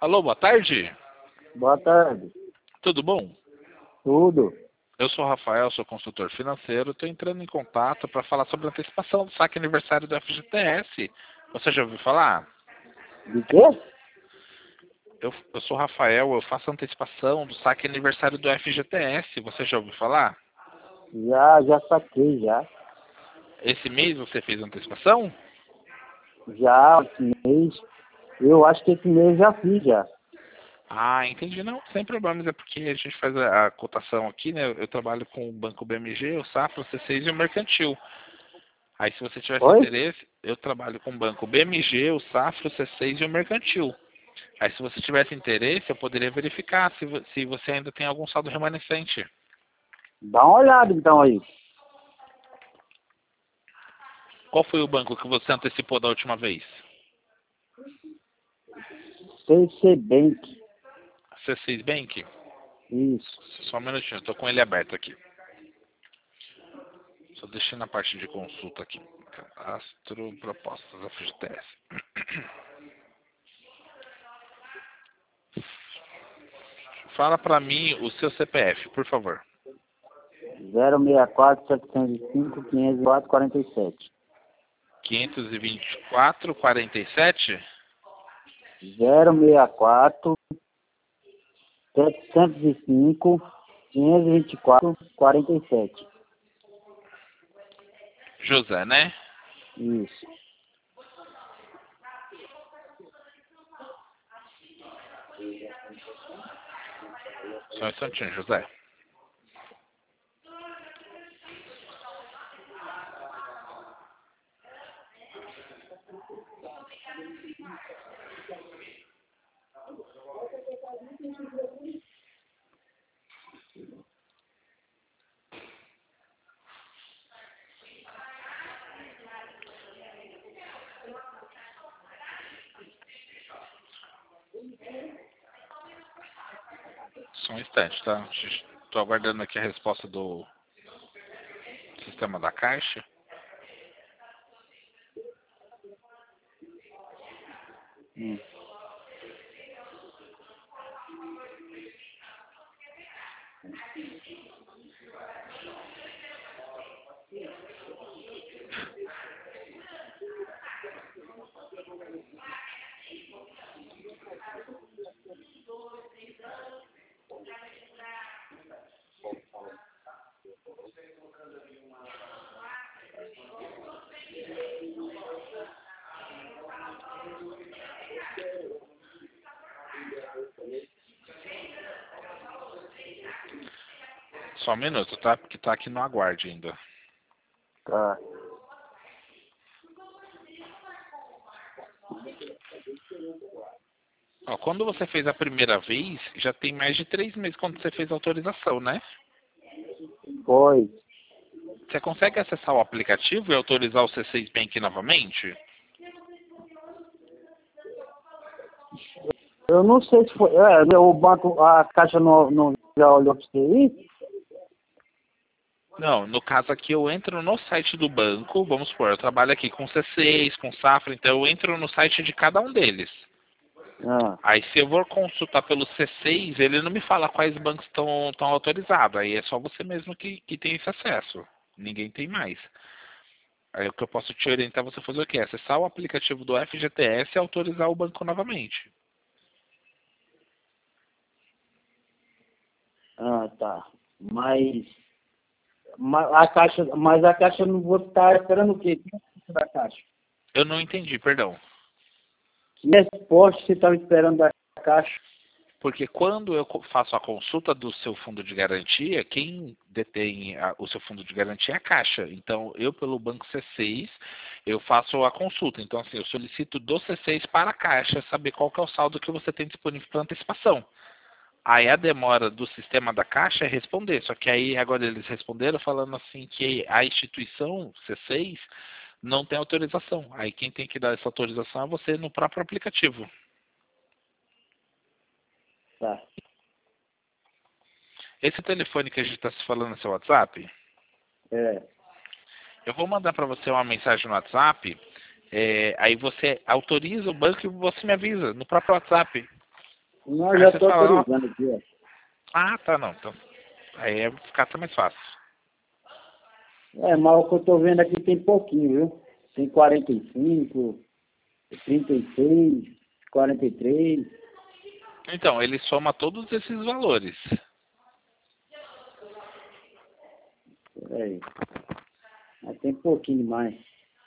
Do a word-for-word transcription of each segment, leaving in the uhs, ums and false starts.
Alô, boa tarde. Boa tarde. Tudo bom? Tudo. Eu sou o Rafael, sou consultor financeiro. Estou entrando em contato para falar sobre a antecipação do saque aniversário do F G T S. Você já ouviu falar? De quê? Eu, eu sou o Rafael, eu faço antecipação do saque aniversário do F G T S. Você já ouviu falar? Já, já saquei, já. Esse mês você fez antecipação? Já, esse mês. Eu acho que esse mês já fiz, já. Ah, entendi. Não, sem problemas. É porque a gente faz a, a cotação aqui, né? Eu trabalho com o Banco B M G, o Safra, o C seis e o Mercantil. Aí, se você tivesse Oi? interesse, eu trabalho com o Banco B M G, o Safra, o C seis e o Mercantil. Aí, se você tivesse interesse, eu poderia verificar se, vo- se você ainda tem algum saldo remanescente. Dá uma olhada, então, aí. Qual foi o banco que você antecipou da última vez? C C Bank. C seis Bank? Isso. Só um minutinho, eu tô com ele aberto aqui. Só deixei na parte de consulta aqui. Cadastro, propostas, F G T S. Fala pra mim o seu C P F, por favor. zero seis quatro, setecentos e cinco, quinhentos e quatro, quarenta e sete. quinhentos e vinte e quatro, quarenta e sete? zero seis quatro, setecentos e cinco, quinhentos e vinte e quatro, quarenta e sete. José, né? Isso. Só um instantinho, José. Só um instante, tá? Estou aguardando aqui a resposta do sistema da Caixa. Hum. Só um minuto, tá? Porque tá aqui no aguarde ainda. Tá. Ó, quando você fez a primeira vez, já tem mais de três meses quando você fez a autorização, né? Foi. Você consegue acessar o aplicativo e autorizar o C seis Bank novamente? Eu não sei se foi. É, o banco, a caixa não, não já olhou para você aí? Não, no caso aqui eu entro no site do banco, vamos supor, eu trabalho aqui com C seis, com Safra, então eu entro no site de cada um deles. Ah, Aí se eu for consultar pelo C seis, ele não me fala quais bancos estão estão autorizados, aí é só você mesmo que, que tem esse acesso, ninguém tem mais. Aí o que eu posso te orientar é você fazer o quê? Acessar o aplicativo do F G T S e autorizar o banco novamente. ah, tá. Mas, mas a caixa, mas a caixa não vou estar esperando o quê? Que resposta da caixa? Eu não entendi, perdão. Que resposta você estava esperando da caixa? Porque quando eu co- faço a consulta do seu fundo de garantia, quem detém a- o seu fundo de garantia é a Caixa. Então, eu, pelo Banco C seis, eu faço a consulta. Então, assim, eu solicito do C seis para a Caixa saber qual que é o saldo que você tem disponível para antecipação. Aí a demora do sistema da Caixa é responder. Só que aí agora eles responderam falando assim que a instituição C seis não tem autorização. Aí quem tem que dar essa autorização é você no próprio aplicativo. Tá. Esse telefone que a gente está se falando no seu WhatsApp, É. eu vou mandar para você uma mensagem no WhatsApp, é, aí você autoriza o banco e você me avisa no próprio WhatsApp. Não, eu Aí já você estou fala, ó, autorizando aqui, ó. ah, tá, não. Então, aí é ficar até mais fácil. É, mas o que eu estou vendo aqui tem pouquinho, viu? Tem quarenta e cinco, trinta e seis, quarenta e três. Então, ele soma todos esses valores. Peraí. Mas tem pouquinho mais.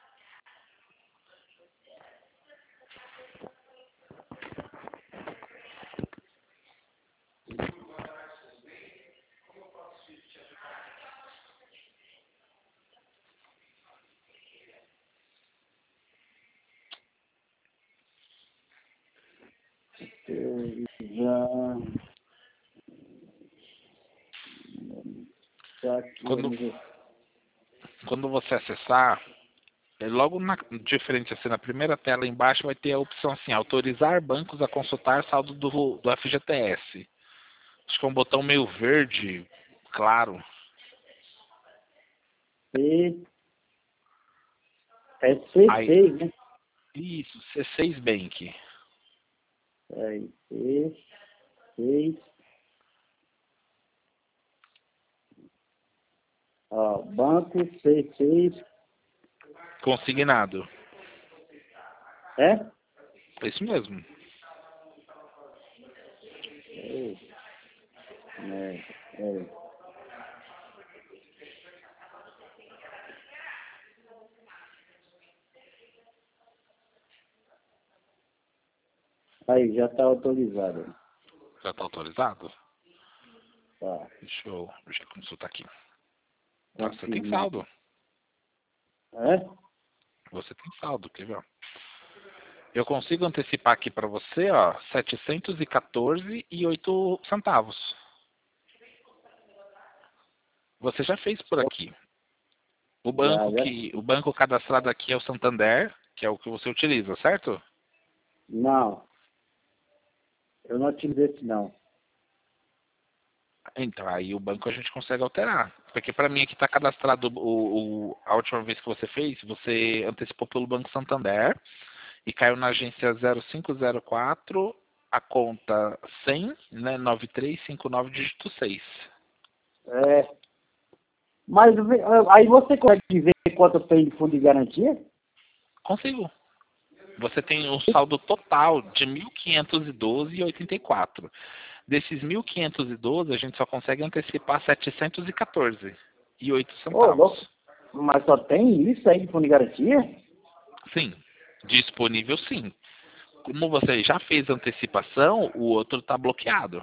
Eu já... Tá aqui, Quando, vamos ver. quando você acessar, é logo na, diferente assim, na primeira tela embaixo vai ter a opção assim, autorizar bancos a consultar saldo do, do F G T S. Acho que é um botão meio verde, claro. C... É C Aí, seis, né? isso, C seis Bank. Peraí. C seis. Ó, banco C seis. Consignado. É? É isso mesmo. É, é, é. Aí, já está autorizado. Já está autorizado? Tá. Deixa eu, deixa eu consultar aqui. Ah, você tem Confirmar. saldo. É? Você tem saldo, quer ver? Eu consigo antecipar aqui para você, ó, setecentos e quatorze e oito centavos. Você já fez por aqui. O Já, banco já. que, o banco cadastrado aqui é o Santander, que é o que você utiliza, certo? Não. Eu não utilizei esse não. Então, aí o banco a gente consegue alterar. Porque para mim aqui está cadastrado o, o, a última vez que você fez, você antecipou pelo Banco Santander e caiu na agência zero cinco zero quatro, a conta cem, né, nove três cinco nove, dígito seis. É. Mas vê- aí você consegue ver quanto tem de fundo de garantia? Consigo. Você tem um saldo total de mil quinhentos e doze e oitenta e quatro. Desses mil quinhentos e doze, a gente só consegue antecipar setecentos e quatorze e oito Ô, louco. centavos. Mas só tem isso aí de fundo de garantia? Sim, disponível sim. Como você já fez antecipação, o outro está bloqueado.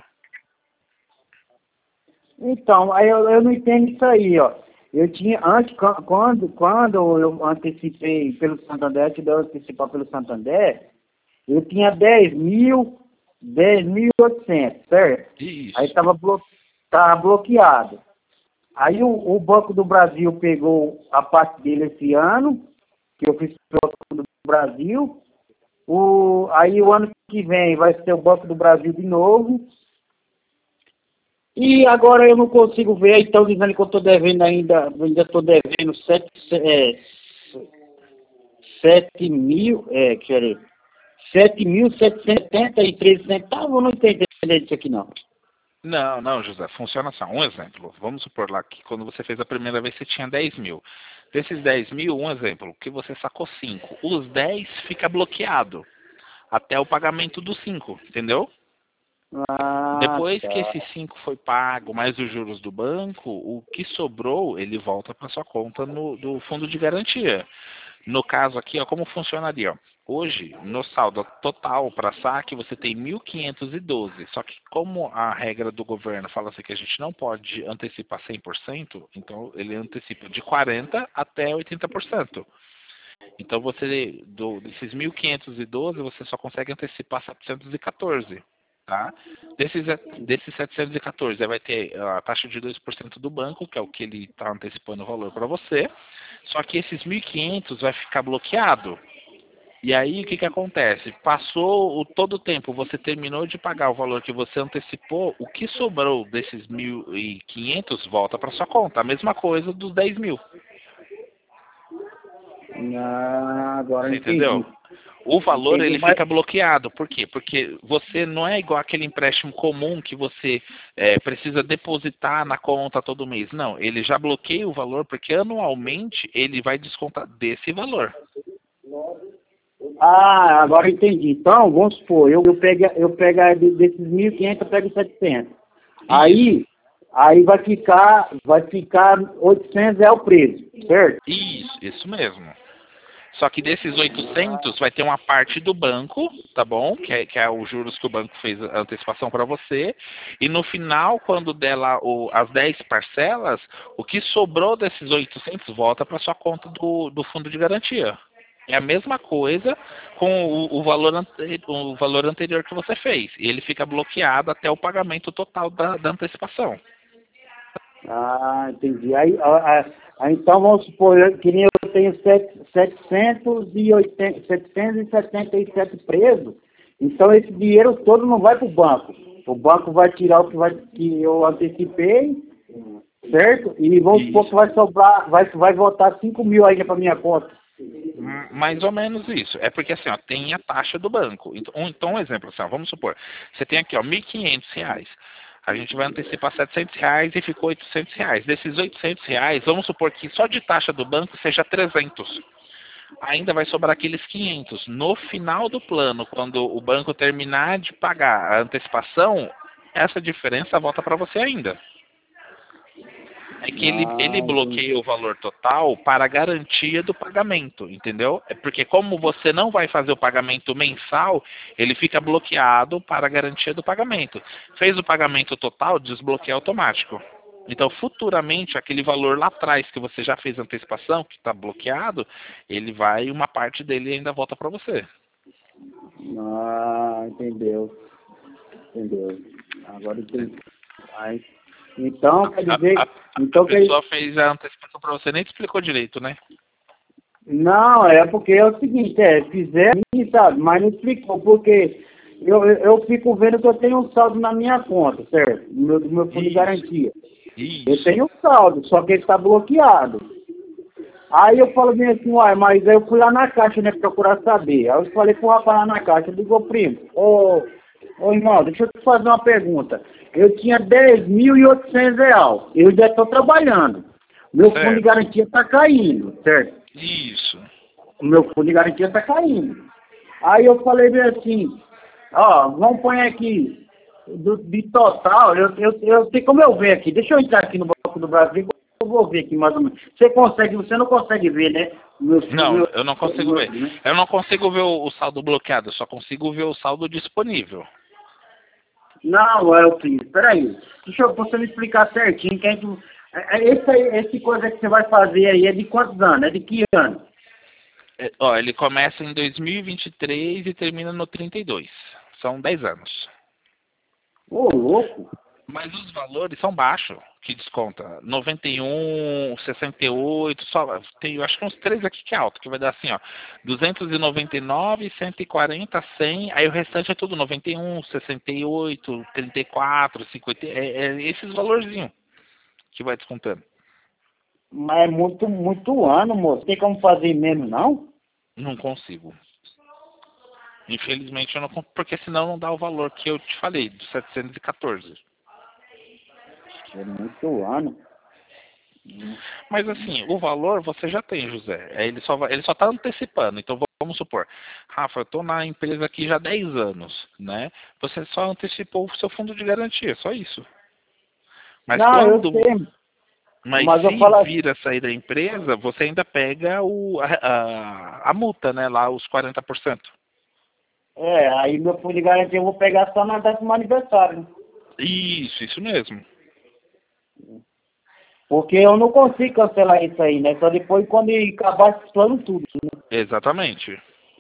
Então, aí eu, eu não entendo isso aí, ó. Eu tinha, antes, quan- quando, quando eu antecipei pelo Santander, que deu antecipar pelo Santander, eu tinha dez mil, dez mil e oitocentos, certo? Aí Isso. estava blo tava bloqueado. Aí o, o Banco do Brasil pegou a parte dele esse ano, que eu fiz pelo Banco do Brasil. O, aí o ano que vem vai ser o Banco do Brasil de novo. E agora eu não consigo ver, então dizendo que eu estou devendo ainda, ainda estou devendo sete, é, sete mil, é, quer dizer, sete mil setecentos e setenta e três centavos, eu não estou entendendo isso aqui não. Não, não, José, funciona assim. Um exemplo. Vamos supor lá que quando você fez a primeira vez você tinha dez mil. Desses dez mil, um exemplo, que você sacou cinco. Os dez fica bloqueado até o pagamento dos cinco, entendeu? Ah, Depois que tá. esses cinco foi pago, mais os juros do banco, o que sobrou, ele volta para sua conta no, do fundo de garantia. No caso aqui, ó, como funcionaria? Ó? Hoje, no saldo total para saque, você tem mil quinhentos e doze. Só que como a regra do governo fala assim que a gente não pode antecipar cem por cento, então ele antecipa de quarenta por cento até oitenta por cento. Então você, do, desses mil quinhentos e doze, você só consegue antecipar setecentos e quatorze. Tá? Desses, desses setecentos e quatorze, aí vai ter a taxa de dois por cento do banco, que é o que ele está antecipando o valor para você. Só que esses mil e quinhentos vai ficar bloqueado. E aí o que, que acontece? Passou o, todo o tempo, você terminou de pagar o valor que você antecipou, o que sobrou desses mil e quinhentos volta para sua conta. A mesma coisa dos dez mil. Ah, agora eu Você entendeu? entendi. O valor Entendi, ele mas... fica bloqueado. Por quê? Porque você não é igual aquele empréstimo comum que você é, precisa depositar na conta todo mês. Não, ele já bloqueia o valor porque anualmente ele vai descontar desse valor. Ah, agora entendi. Então, vamos supor, eu, eu pego, eu pego a de- desses mil e quinhentos, eu pego setecentos. Aí, aí vai ficar, vai ficar oitocentos é o preço, certo? Isso, isso mesmo. Só que desses oitocentos vai ter uma parte do banco, tá bom? Que é, que é os juros que o banco fez a antecipação para você. E no final, quando der lá o, as dez parcelas, o que sobrou desses oitocentos volta para sua conta do, do fundo de garantia. É a mesma coisa com o, o, valor ante, o valor anterior que você fez. E ele fica bloqueado até o pagamento total da, da antecipação. Ah, entendi. Aí, a- a- aí, então vamos supor eu- que nem eu tenho sete- setecentos e oitenta setecentos e setenta e sete presos. Então esse dinheiro todo não vai para o banco. O banco vai tirar o que, vai, que eu antecipei, certo? E vamos supor Isso. que vai sobrar, vai, vai voltar cinco mil ainda para minha conta. Hum, Mais ou menos isso. É porque assim, ó, tem a taxa do banco. Então, um, então, um exemplo, assim, ó, vamos supor, você tem aqui, ó, mil e quinhentos reais. A gente vai antecipar setecentos reais e ficou oitocentos reais. Desses oitocentos reais, vamos supor que só de taxa do banco seja trezentos. Ainda vai sobrar aqueles quinhentos. No final do plano, quando o banco terminar de pagar a antecipação, essa diferença volta para você ainda. É que ele, ele Ah, entendi. bloqueia o valor total para a garantia do pagamento, entendeu? É porque como você não vai fazer o pagamento mensal, ele fica bloqueado para a garantia do pagamento. Fez o pagamento total, desbloqueia automático. Então, futuramente, aquele valor lá atrás que você já fez antecipação, que está bloqueado, ele vai, uma parte dele ainda volta para você. Ah, entendeu. Entendeu. Agora entendi. Aí, então, quer A, dizer, a, a então, quer, pessoa fez a antecipação para você, nem te explicou direito, né? não, é porque é o seguinte, é, fizeram, sabe, mas não explicou, porque eu, eu, eu fico vendo que eu tenho um saldo na minha conta, certo? Do meu, do meu fundo de Isso, garantia. Eu isso. tenho um saldo, só que ele está bloqueado. Aí eu falo bem assim, uai, mas aí eu fui lá na caixa, né, procurar saber. Aí eu falei pro rapaz lá na caixa, ligou, primo, ô, ô irmão, deixa eu te fazer uma pergunta. Eu tinha dez mil e oitocentos real, eu já estou trabalhando. Meu fundo de Certo. garantia está caindo, certo? Isso. O meu fundo de garantia está caindo. Aí eu falei bem assim, ó, vamos pôr aqui, do, de total, eu, eu, eu sei como eu ver aqui, deixa eu entrar aqui no Banco do Brasil, eu vou ver aqui mais ou menos. Você consegue, você não consegue ver, né? Meu, Não, meu, eu não consigo meu, ver. né? Eu não consigo ver o, o saldo bloqueado, eu só consigo ver o saldo disponível. Não, é o Cris, peraí. Deixa eu, você me explicar certinho, que a gente, é- é esse, aí- esse coisa que você vai fazer aí é de quantos anos? É de que ano? É, ó, ele começa em dois mil e vinte e três e termina no trinta e dois. São dez anos. Ô, louco. Mas os valores são baixos, que desconta. noventa e um, sessenta e oito, só tem, eu acho que uns três aqui que é alto, que vai dar assim, ó, duzentos e noventa e nove, cento e quarenta, cem, aí o restante é tudo noventa e um, sessenta e oito, trinta e quatro, cinquenta, é, é esses valorzinhos que vai descontando. Mas é muito, muito ano, moço. Tem como fazer menos, não? Não consigo. Infelizmente eu não consigo, porque senão não dá o valor que eu te falei, de setecentos e quatorze. É muito ano. Mas assim, o valor você já tem, José. É, Ele só vai, ele só está antecipando. Então vamos supor, Rafa, eu estou na empresa aqui já há dez anos, né? Você só antecipou o seu fundo de garantia, só isso. Mas Não, eu quando, sei, mas mas eu se falo assim, vir a sair da empresa, você ainda pega o, a, a, a multa, né? Lá os quarenta por cento. é, aí meu fundo de garantia eu vou pegar só na décimo aniversário, né? Isso, isso mesmo. Porque eu não consigo cancelar isso aí, né? Só depois quando acabar esse plano tudo. Exatamente.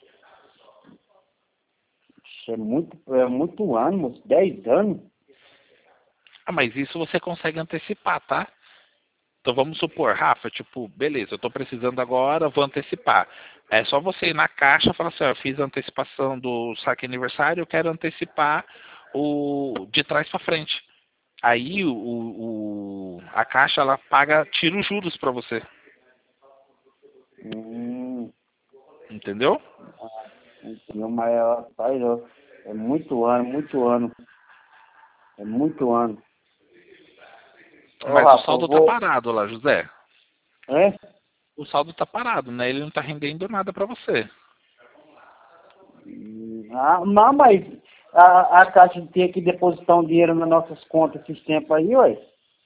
Isso é muito, é muito ano, moço. Dez anos. Ah, mas isso você consegue antecipar, tá? Então vamos supor, Rafa, tipo, beleza, eu estou precisando agora, vou antecipar. É só você ir na caixa e falar assim, ó, eu fiz a antecipação do saque aniversário, eu quero antecipar o de trás para frente. Aí o, o, a caixa ela paga, tira os juros para você, Hum, entendeu? Meu maior, rapaz, ó, é muito ano, muito ano. É muito ano. Ô, Mas o Rafa, eu saldo tá vou... parado lá, José. É? O saldo tá parado, né? Ele não tá rendendo nada para você. Hum, Ah, não, mas a, a Caixa tinha que depositar um dinheiro nas nossas contas esses tempos aí, ué.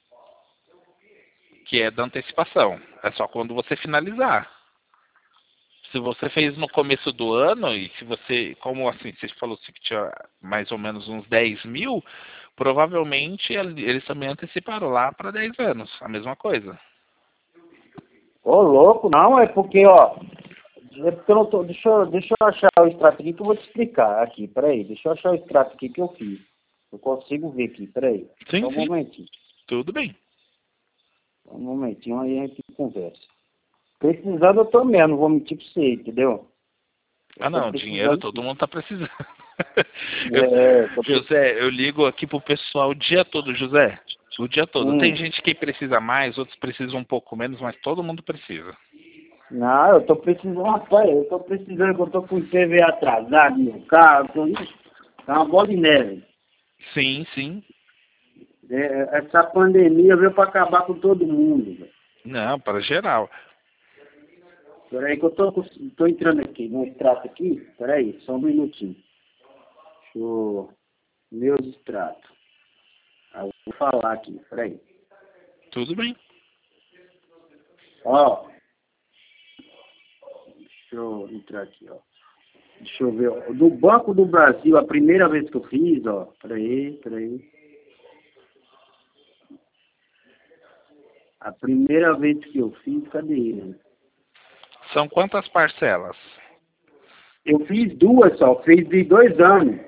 Que é da antecipação. É só quando você finalizar. Se você fez no começo do ano, e se você, como assim, você falou assim que tinha mais ou menos uns dez mil, provavelmente eles também anteciparam lá para dez anos, a mesma coisa. Ô, louco, não, é porque, ó, é porque eu não tô, deixa, eu, deixa eu achar o extrato aqui que eu vou te explicar aqui, peraí, deixa eu achar o extrato aqui que eu fiz. Eu consigo ver aqui, peraí, Sim, só um sim, momentinho, tudo bem. só um momentinho aí a gente conversa. Precisando eu tô mesmo, não vou mentir pra você, entendeu? Eu Ah tô não, dinheiro precisando todo sim. mundo está precisando. É, eu tô Eu- precisando. José, eu ligo aqui pro pessoal o dia todo, José. O dia todo. Tem Hum. gente que precisa mais, outros precisam um pouco menos, mas todo mundo precisa. Não, eu tô precisando, rapaz, eu tô precisando, que eu tô com o I P V A atrasado no carro, tô, ixi, tá uma bola de neve. Sim, sim. É, essa pandemia veio pra acabar com todo mundo, velho. Não, para geral. Peraí que eu tô, com- tô entrando aqui no extrato aqui, peraí, só um minutinho. Deixa eu, meus extratos. Ah, eu vou falar aqui, peraí. Tudo bem. Ó, deixa eu entrar aqui, ó. Deixa eu ver, ó. Do Banco do Brasil, a primeira vez que eu fiz, ó, peraí, peraí. A primeira vez que eu fiz, cadê ele? São quantas parcelas? Eu fiz duas só, fiz de dois anos.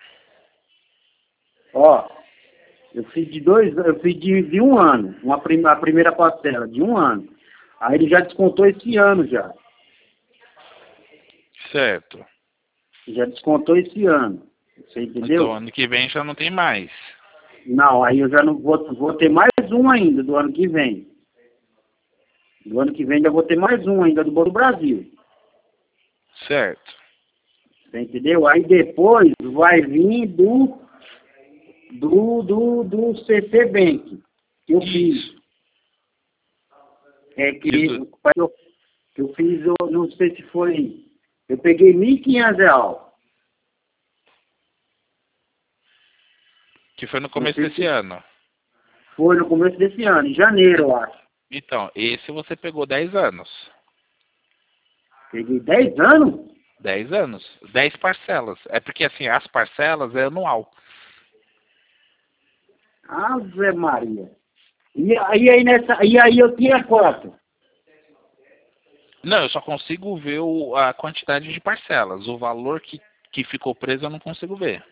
Ó, eu fiz de dois, eu fiz de, de um ano, uma prim, a primeira parcela, de um ano. Aí ele já descontou esse ano já. Certo. Já descontou esse ano. Você Então, entendeu? ano que vem já não tem mais. Não, aí eu já não vou, vou ter mais um ainda do ano que vem. Do ano que vem ainda vou ter mais um ainda do Banco do Brasil. Certo. Você entendeu? Aí depois vai vir do do, do, do C C Bank, que eu fiz. Isso. É que E do- eu, que eu fiz, eu não sei se foi. Eu peguei mil e quinhentos reais. que foi no Não começo sei desse se ano. foi no começo desse ano, em janeiro, eu acho. Então, esse você pegou dez anos. Peguei dez anos? Dez anos. Dez parcelas. É porque, assim, as parcelas é anual. Ave Maria. E aí, aí nessa, e aí eu tinha quanto? Não, eu só consigo ver o- a quantidade de parcelas. O valor que, que ficou preso eu não consigo ver.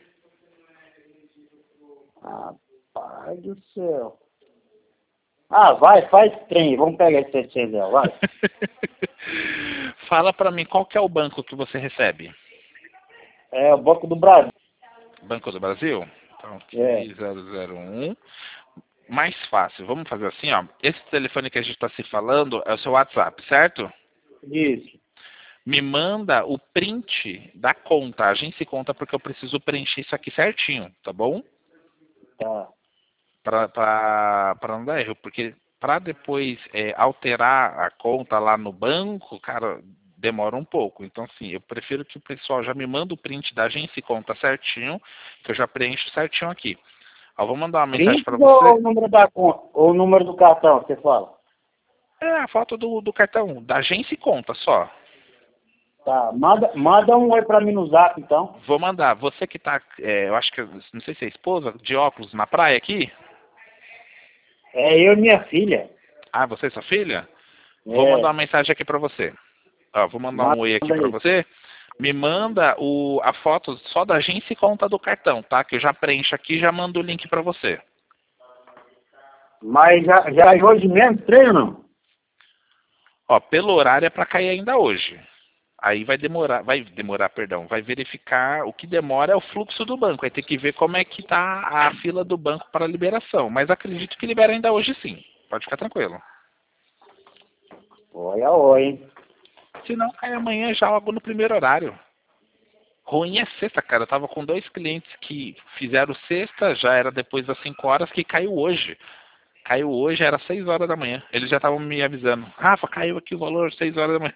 Rapaz do céu. Ah, vai, faz trem. Vamos pegar esse setecentos reais, vai. Fala pra mim, qual que é o banco que você recebe? É o Banco do Brasil. Banco do Brasil? Então, É, aqui, zero zero um. Mais fácil, vamos fazer assim, ó. Esse telefone que a gente está se falando é o seu WhatsApp, certo? isso. Me manda o print da conta. A gente se conta porque eu preciso preencher isso aqui certinho, tá bom? Tá. Para não dar erro, porque para depois é, alterar a conta lá no banco, cara, demora um pouco. Então, assim, eu prefiro que o pessoal já me manda o print da agência e conta certinho, que eu já preencho certinho aqui. Eu vou mandar uma mensagem Print para ou você. o número da conta? Ou o número do cartão, você fala? É a foto do, do cartão, da agência e conta só. Tá. Manda, manda um oi pra mim no zap, então. Vou mandar. Você que tá, é, eu acho que, não sei se é esposa, de óculos na praia aqui. É eu e minha filha. Ah, você e sua filha? Vou mandar É. uma mensagem aqui para você. Ó, vou mandar Manda um oi aqui para aí. você. Me manda o, a foto só da agência e conta do cartão, tá? Que eu já preencho aqui e já mando o link para você. Mas já, já é hoje mesmo, treino não? Ó, pelo horário é para cair ainda hoje. Aí vai demorar, vai demorar, perdão, vai verificar, o que demora é o fluxo do banco. Vai ter que ver como é que tá a fila do banco para liberação. Mas acredito que libera ainda hoje sim. Pode ficar tranquilo. Olha, olha, hein? Se não, cai amanhã já logo no primeiro horário. Ruim é sexta, cara. Eu tava com dois clientes que fizeram sexta, já era depois das cinco horas, que caiu hoje. Caiu hoje, era seis horas da manhã. Eles já estavam me avisando. Rafa, caiu aqui o valor seis horas da manhã.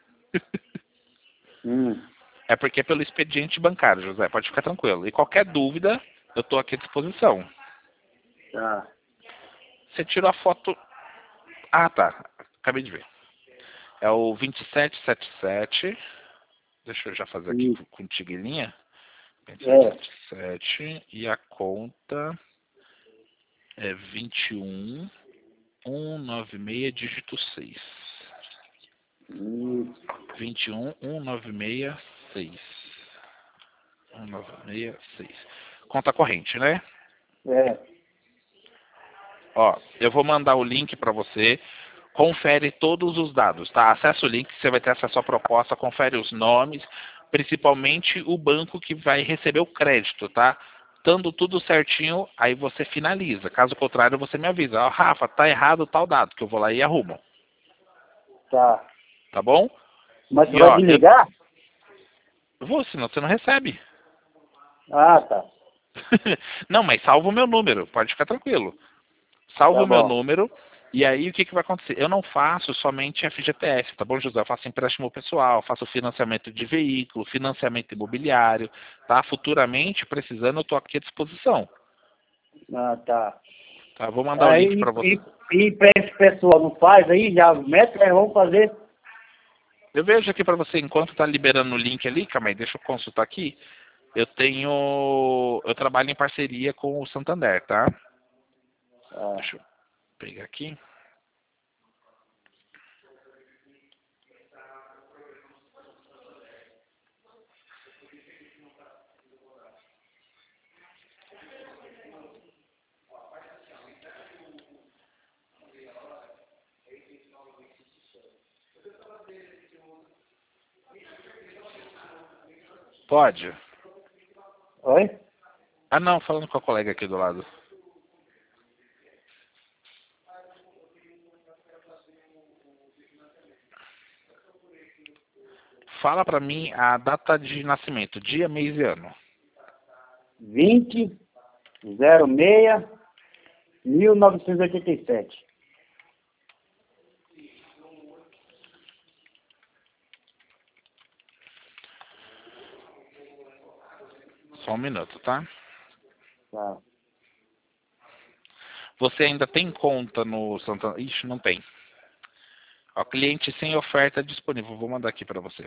Hum. É porque é pelo expediente bancário, José. Pode ficar tranquilo. E qualquer dúvida, eu estou aqui à disposição. Tá. Você tirou a foto... Ah, tá. Acabei de ver. É o vinte e sete setenta e sete. Deixa eu já fazer aqui Isso. contigo em linha. É. vinte e sete setenta e sete. E a conta é vinte e um cento e noventa e seis, dígito seis. Isso. vinte e um cento e noventa e seis. cento e noventa e seis. Conta corrente, né? É. Ó, eu vou mandar o link para você. Confere todos os dados, tá? Acessa o link, você vai ter acesso à proposta, confere os nomes, principalmente o banco que vai receber o crédito, tá? Estando tudo certinho, aí você finaliza. Caso contrário, você me avisa. Ó, Rafa, tá errado tal dado, que eu vou lá e arrumo. Tá. Tá bom? Mas você E vai ó, eu desligar? eu vou, senão você não recebe. Ah, tá. Não, mas salva o meu número, pode ficar tranquilo. Salva Tá o meu bom. número e aí o que, que vai acontecer? Eu não faço somente F G T S, tá bom, José? Eu faço empréstimo pessoal, faço financiamento de veículo, financiamento imobiliário, tá? Futuramente, precisando, eu estou aqui à disposição. Ah, tá. Tá? Vou mandar o link Aí, para você. e, e pra esse pessoal não faz aí? Já mete, é, vamos fazer. Eu vejo aqui para você, enquanto tá liberando o link ali, calma aí, deixa eu consultar aqui. Eu tenho... Eu trabalho em parceria com o Santander, tá? Ah, Deixa eu pegar aqui. Pode? oi? Ah, não, falando com a colega aqui do lado. Fala pra mim a data de nascimento, dia, mês e ano. vinte, zero seis, mil novecentos e oitenta e sete. Só um minuto, tá? Tá. Você ainda tem conta no Santander? Ixi, não tem. Ó, cliente sem oferta disponível. Vou mandar aqui pra você.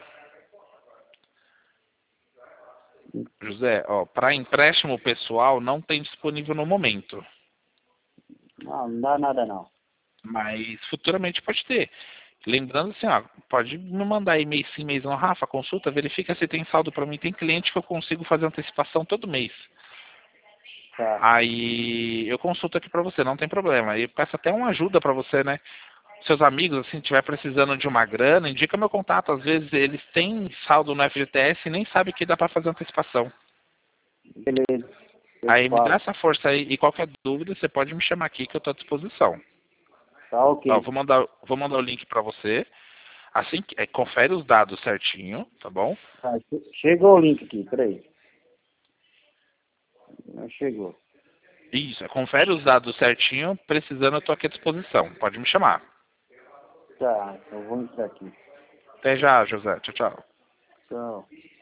José, ó, para empréstimo pessoal não tem disponível no momento. Não, não dá nada não. Mas futuramente pode ter. Lembrando assim, ó, pode me mandar e-mail sim, mês não. Rafa, consulta, verifica se tem saldo para mim. Tem cliente que eu consigo fazer antecipação todo mês. Tá. Aí eu consulto aqui para você, não tem problema. Aí eu peço até uma ajuda para você, né? Seus amigos, assim, estiver precisando de uma grana, indica meu contato. Às vezes eles têm saldo no F G T S e nem sabem que dá para fazer antecipação. Beleza. Eu Aí me dá falo. essa força aí e qualquer dúvida você pode me chamar aqui que eu estou à disposição. Tá Ó, ok. vou mandar, vou mandar o link para você. Assim que é, confere os dados certinho, tá bom? Tá, che- chegou o link aqui, peraí. Ah, chegou. Isso, é, confere os dados certinho, precisando eu estou aqui à disposição. Pode me chamar. Tá, então vamos entrar aqui. Até já, José. Tchau, tchau. Tchau.